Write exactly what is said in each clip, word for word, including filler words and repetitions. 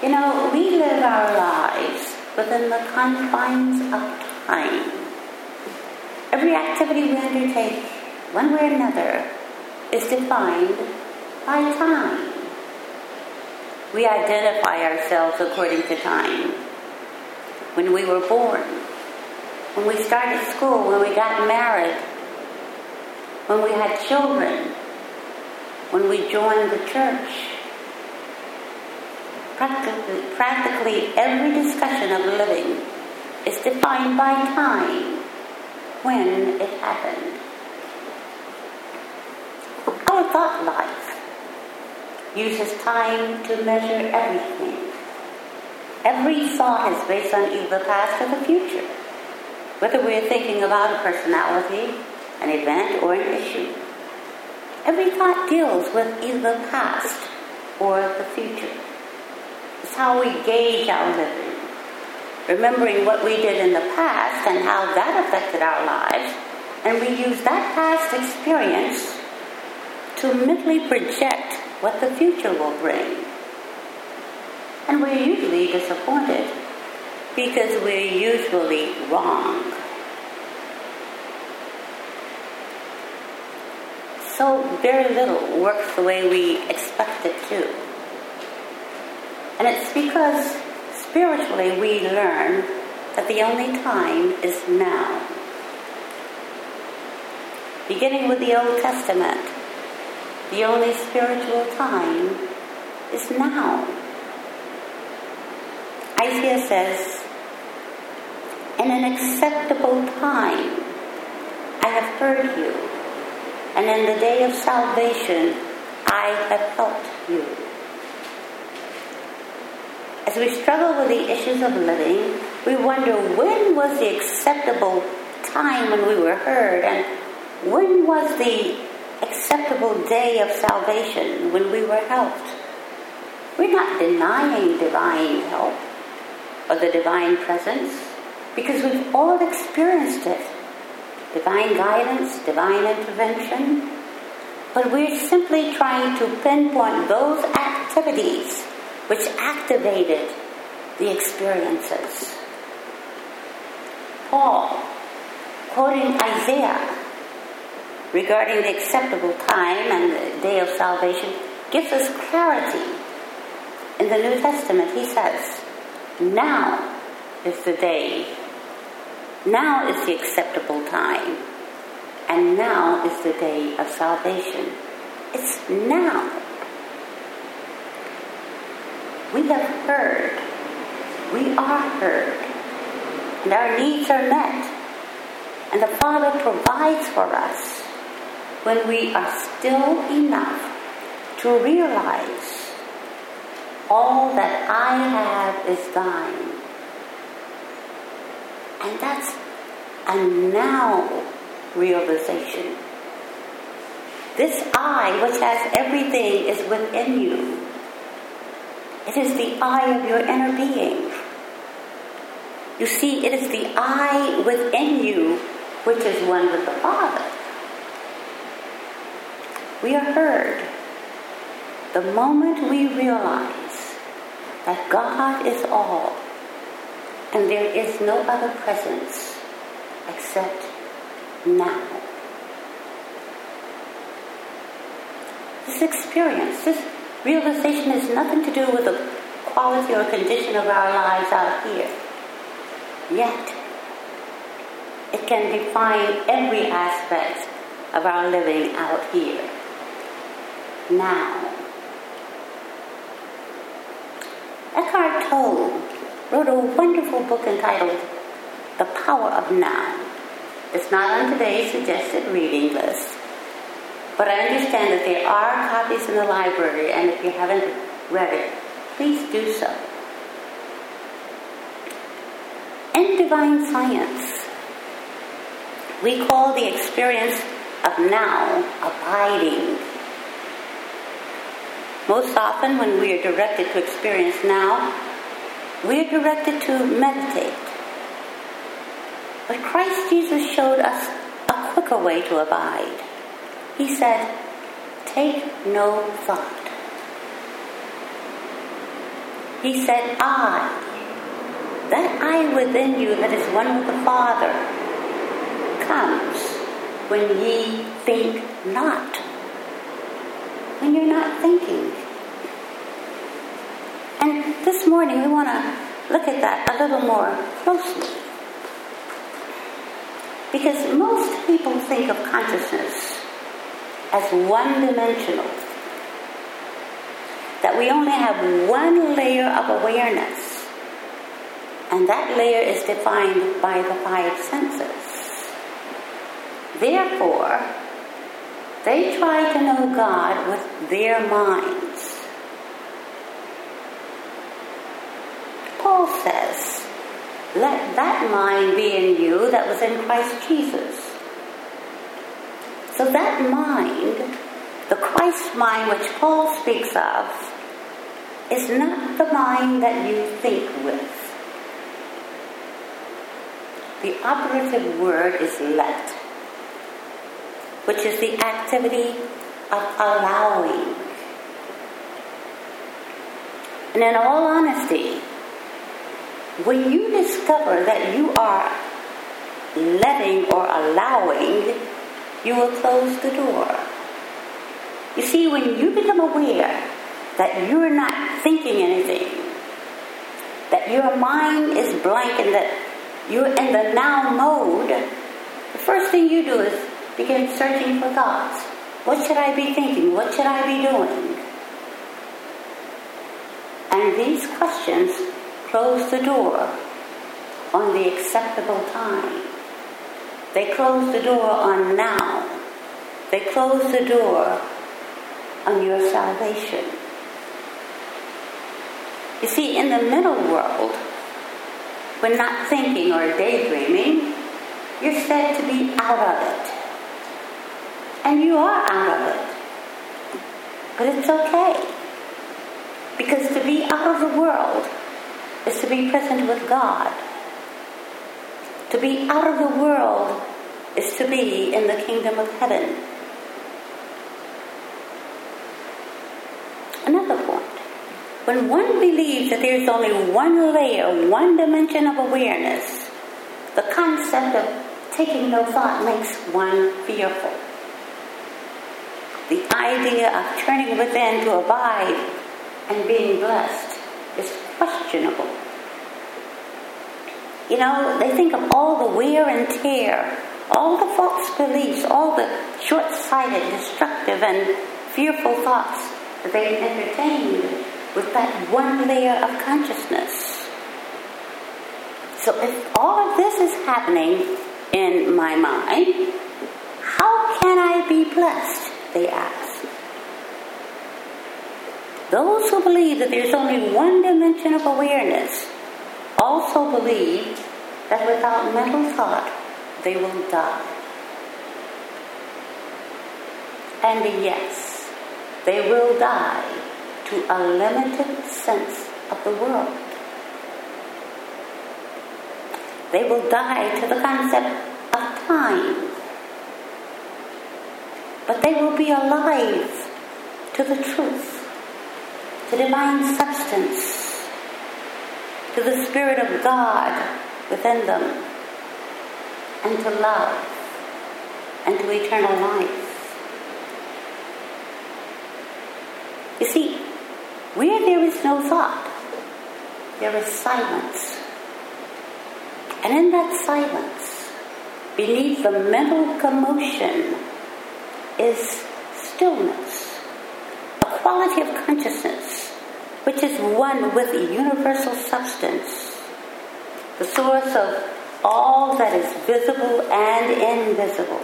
You know, we live our lives within the confines of time. Every activity we undertake, one way or another, is defined by time. We identify ourselves according to time. When we were born, when we started school, when we got married, when we had children, when we joined the church. Practically, practically every discussion of living is defined by time, when it happened. Our thought life uses time to measure everything. Every thought is based on either the past or the future, whether we're thinking about a personality, an event, or an issue. Every thought deals with either the past or the future. It's how we gauge our living, remembering what we did in the past and how that affected our lives, and we use that past experience to mentally project what the future will bring. And we're usually disappointed because we're usually wrong. So very little works the way we expect it to. And it's because spiritually we learn that the only time is now. Beginning with the Old Testament, the only spiritual time is now. Isaiah says, "In an acceptable time I have heard you, and in the day of salvation I have helped you." As we struggle with the issues of living, we wonder when was the acceptable time when we were heard, and when was the acceptable day of salvation when we were helped. We're not denying divine help or the divine presence, because we've all experienced it. Divine guidance, divine intervention. But we're simply trying to pinpoint those activities which activated the experiences. Paul, quoting Isaiah regarding the acceptable time and the day of salvation, gives us clarity. In the New Testament, he says, now is the day. Now is the acceptable time. And now is the day of salvation. It's now. We have heard. We are heard. And our needs are met. And the Father provides for us when we are still enough to realize all that I have is thine. And that's a now realization. This I, which has everything, is within you. It is the I of your inner being. You see, it is the I within you which is one with the Father. We are heard the moment we realize that God is all and there is no other presence except now. This experience, this realization has nothing to do with the quality or condition of our lives out here. Yet, it can define every aspect of our living out here. Now. Eckhart Tolle wrote a wonderful book entitled The Power of Now. It's not on today's suggested reading list, but I understand that there are copies in the library, and if you haven't read it, please do so. In divine science, we call the experience of now abiding. Most often when we are directed to experience now, we are directed to meditate. But Christ Jesus showed us a quicker way to abide. He said, take no thought. He said, I, that I within you that is one with the Father, comes when ye think not. When you're not thinking. And this morning we want to look at that a little more closely. Because most people think of consciousness as one-dimensional. That we only have one layer of awareness. And that layer is defined by the five senses. Therefore, they try to know God with their minds. Paul says, let that mind be in you that was in Christ Jesus. So that mind, the Christ mind which Paul speaks of, is not the mind that you think with. The operative word is let, which is the activity of allowing. And in all honesty, when you discover that you are letting or allowing, you will close the door. You see, when you become aware that you're not thinking anything, that your mind is blank and that you're in the now mode, the first thing you do is begin searching for thoughts. What should I be thinking? What should I be doing? And these questions close the door on the acceptable time. They close the door on now. They close the door on your salvation. You see, in the middle world, when not thinking or daydreaming, you're said to be out of it. And you are out of it. But it's okay. Because to be out of the world is to be present with God. To be out of the world is to be in the kingdom of heaven. Another point. When one believes that there's only one layer, one dimension of awareness, the concept of taking no thought makes one fearful. The idea of turning within to abide and being blessed is questionable. You know, they think of all the wear and tear, all the false beliefs, all the short-sighted, destructive, and fearful thoughts that they've entertained with that one layer of consciousness. So if all of this is happening in my mind, how can I be blessed? They ask. Those who believe that there's only one dimension of awareness also believe that without mental thought, they will die. And yes, they will die to a limited sense of the world. They will die to the concept of time. But they will be alive to the truth, to divine substance, to the Spirit of God within them, and to love, and to eternal life. You see, where there is no thought, there is silence. And in that silence, beneath the mental commotion, is stillness, a quality of consciousness which is one with the universal substance, the source of all that is visible and invisible.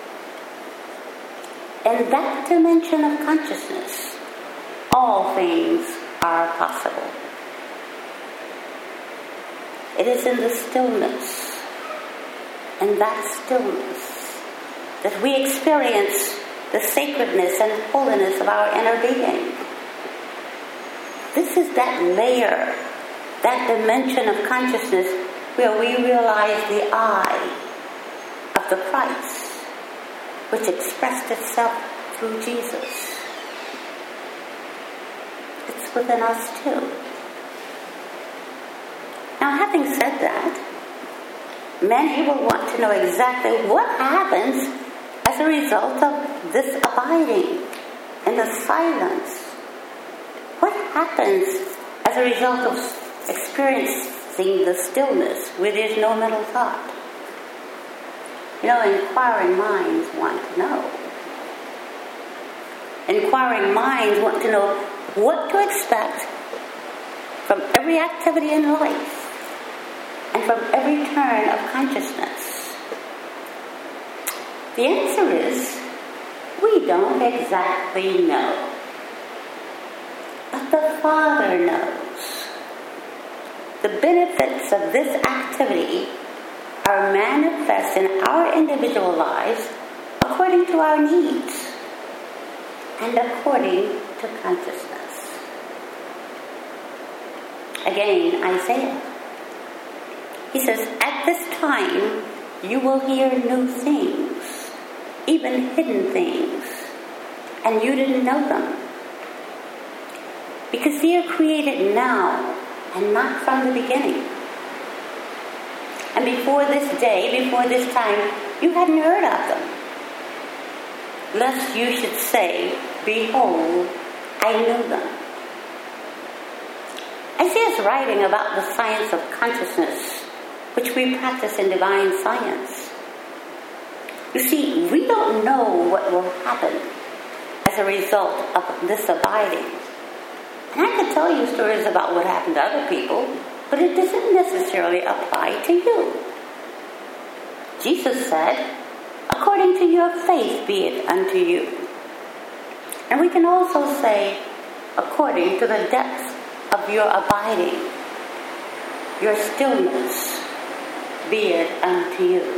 In that dimension of consciousness, all things are possible. It is in the stillness, in that stillness, that we experience the sacredness and holiness of our inner being. This is that layer, that dimension of consciousness where we realize the I of the Christ, which expressed itself through Jesus. It's within us too. Now, having said that, many will want to know exactly what happens as a result of this abiding in the silence. What happens as a result of experiencing the stillness where there's no mental thought? You know, inquiring minds want to know. Inquiring minds want to know what to expect from every activity in life and from every turn of consciousness. The answer is, we don't exactly know. But the Father knows. The benefits of this activity are manifest in our individual lives according to our needs and according to consciousness. Again, Isaiah. He says, at this time you will hear new things, even hidden things, and you didn't know them. Because they are created now and not from the beginning. And before this day, before this time, you hadn't heard of them. Lest you should say, behold, I knew them. Isaiah is writing about the science of consciousness, which we practice in divine science. You see, we don't know what will happen as a result of this abiding. And I could tell you stories about what happened to other people, but it doesn't necessarily apply to you. Jesus said, according to your faith be it unto you. And we can also say, according to the depth of your abiding, your stillness, be it unto you.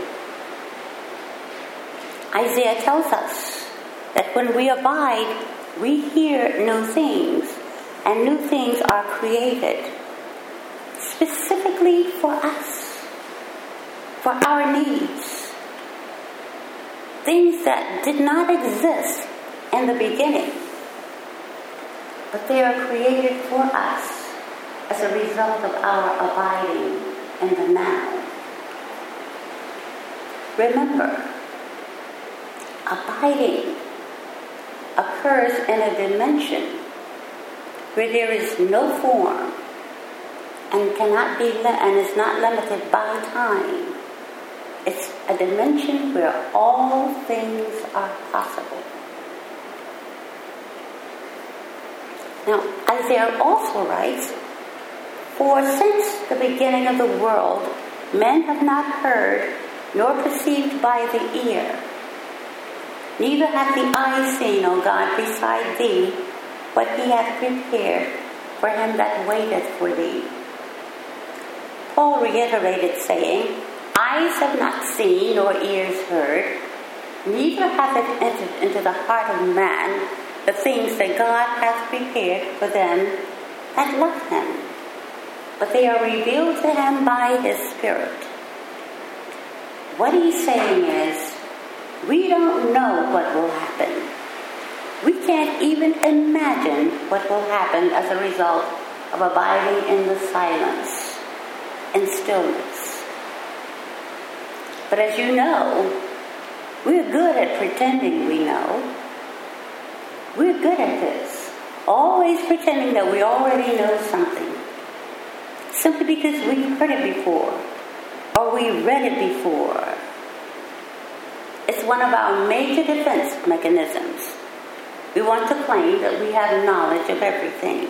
Isaiah tells us that when we abide, we hear new things, and new things are created specifically for us, for our needs. Things that did not exist in the beginning, but they are created for us as a result of our abiding in the now. Remember, abiding occurs in a dimension where there is no form and cannot be li- and is not limited by time. It's a dimension where all things are possible. Now, Isaiah also writes, for since the beginning of the world, men have not heard, nor perceived by the ear, neither hath the eye seen, O God, beside thee, what he hath prepared for him that waiteth for thee. Paul reiterated, saying, eyes have not seen, nor ears heard, neither hath it entered into the heart of man the things that God hath prepared for them that love him. But they are revealed to him by his Spirit. What he's saying is, we don't know what will happen. We can't even imagine what will happen as a result of abiding in the silence and stillness. But as you know, we're good at pretending we know. We're good at this. Always pretending that we already know something. Simply because we've heard it before, or we read it before. It's one of our major defense mechanisms. We want to claim that we have knowledge of everything.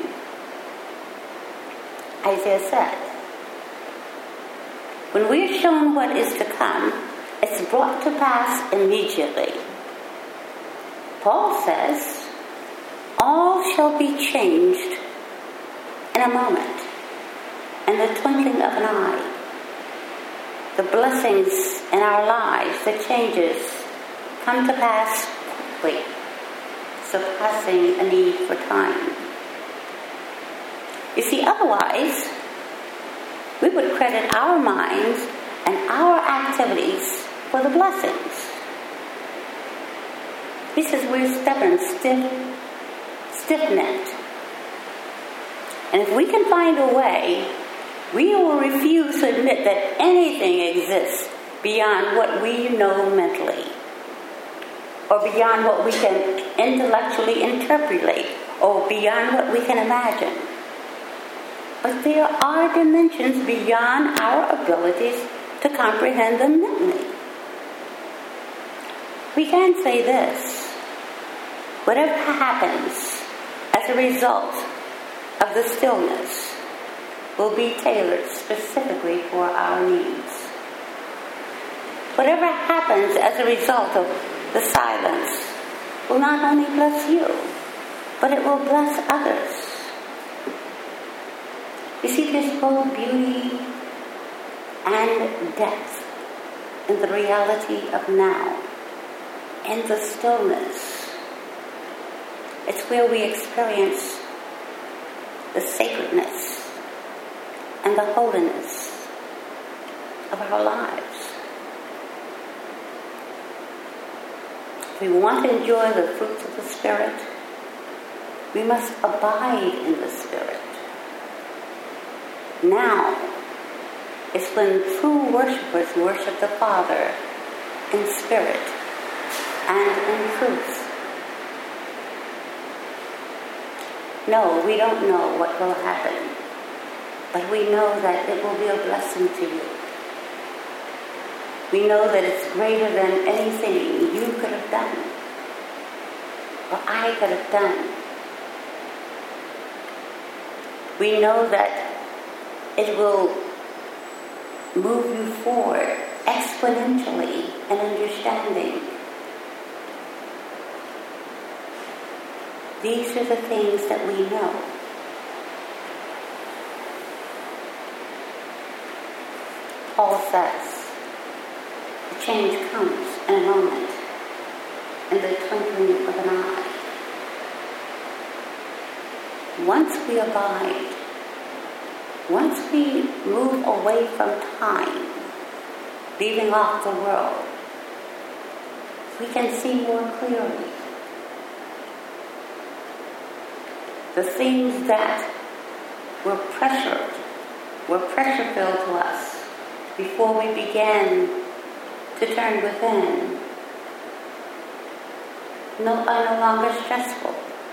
Isaiah said, when we are shown what is to come, it's brought to pass immediately. Paul says, all shall be changed in a moment, in the twinkling of an eye. The blessings in our lives, the changes, come to pass quickly, surpassing a need for time. You see, otherwise, we would credit our minds and our activities for the blessings. He says we're stubborn, stiff, stiff-necked. And if we can find a way We will refuse to admit that anything exists beyond what we know mentally, or beyond what we can intellectually interpolate, or beyond what we can imagine. But there are dimensions beyond our abilities to comprehend them mentally. We can say this: whatever happens as a result of the stillness will be tailored specifically for our needs. Whatever happens as a result of the silence will not only bless you, but it will bless others. You see, there's both beauty and depth in the reality of now, in the stillness. It's where we experience the sacredness and the holiness of our lives. If we want to enjoy the fruits of the Spirit, we must abide in the Spirit. Now is when true worshipers worship the Father in spirit and in truth. No, we don't know what will happen, but we know that it will be a blessing to you. We know that it's greater than anything you could have done, or I could have done. We know that it will move you forward exponentially in understanding. These are the things that we know. Paul says, the change comes in a moment, in the twinkling of an eye. Once we abide, once we move away from time, leaving off the world, we can see more clearly. The things that were pressured, were pressure filled to us before we began to turn within, no, are no longer stressful.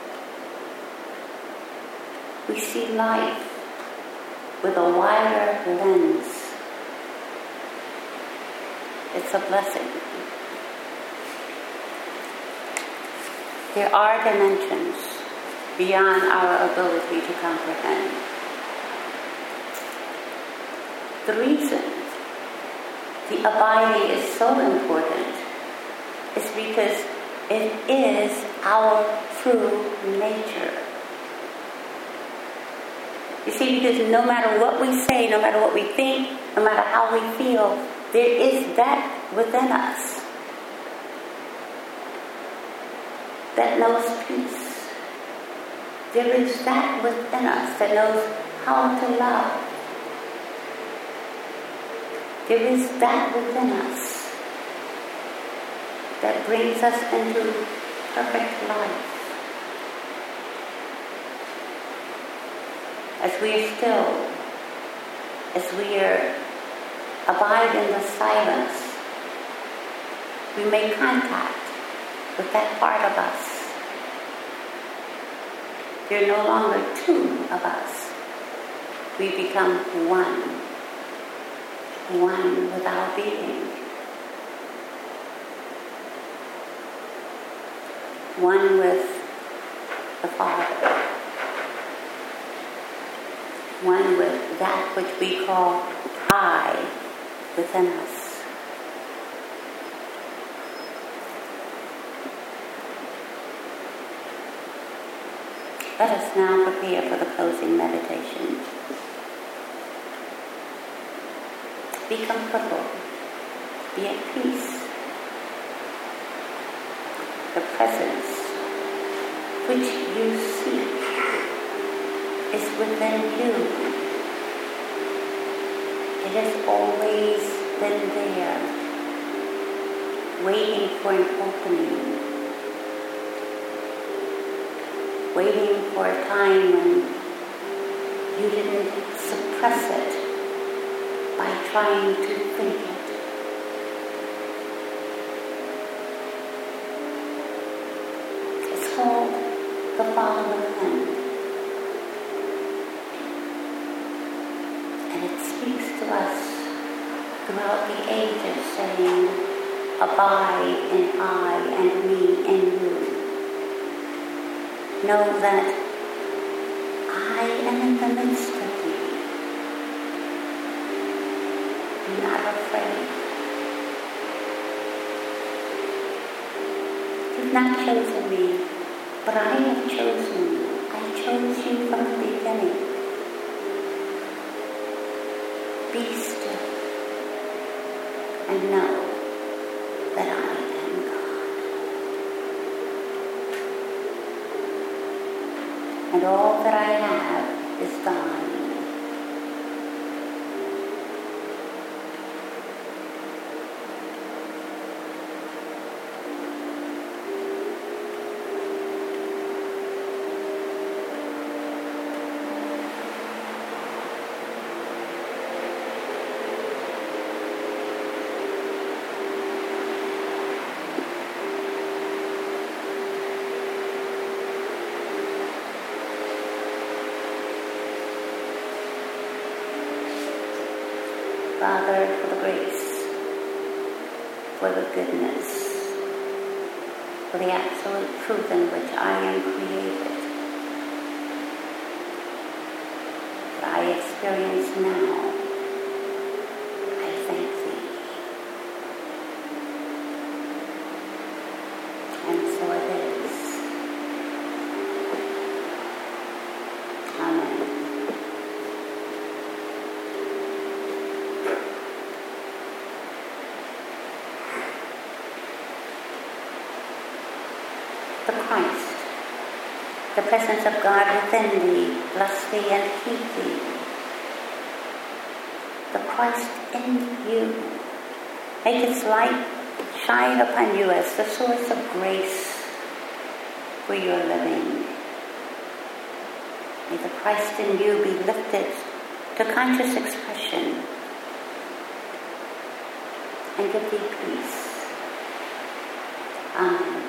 We see life with a wider lens. It's a blessing. There are dimensions beyond our ability to comprehend. The reason the abiding is so important is because it is our true nature. You see, because no matter what we say, no matter what we think, no matter how we feel, there is that within us that knows peace. There is that within us that knows how to love. There is that within us that brings us into perfect life. As we are still, as we are abide in the silence, we make contact with that part of us. There are no longer two of us. We become one, one with our being, one with the Father. One with that which we call I within us. Let us now prepare for the closing meditation. Be comfortable. Be at peace. The presence which you seek is within you. It has always been there, waiting for an opening, waiting for a time when you didn't suppress it, trying to think it. It's called the Father Within. And it speaks to us throughout the ages, saying, abide in I and me in you. Know that I am in the midst of you. Be not afraid. You've not chosen me, but I have chosen you. I chose you from the beginning. Be still and know that I am God. And all that I have is thine. Father, for the grace, for the goodness, for the absolute truth in which I am created, that I experience now, I thank thee. And so it is. Amen. The Christ, the presence of God within thee, bless thee and keep thee. The Christ in you, make its light shine upon you as the source of grace for your living. May the Christ in you be lifted to conscious expression and give thee peace. Amen.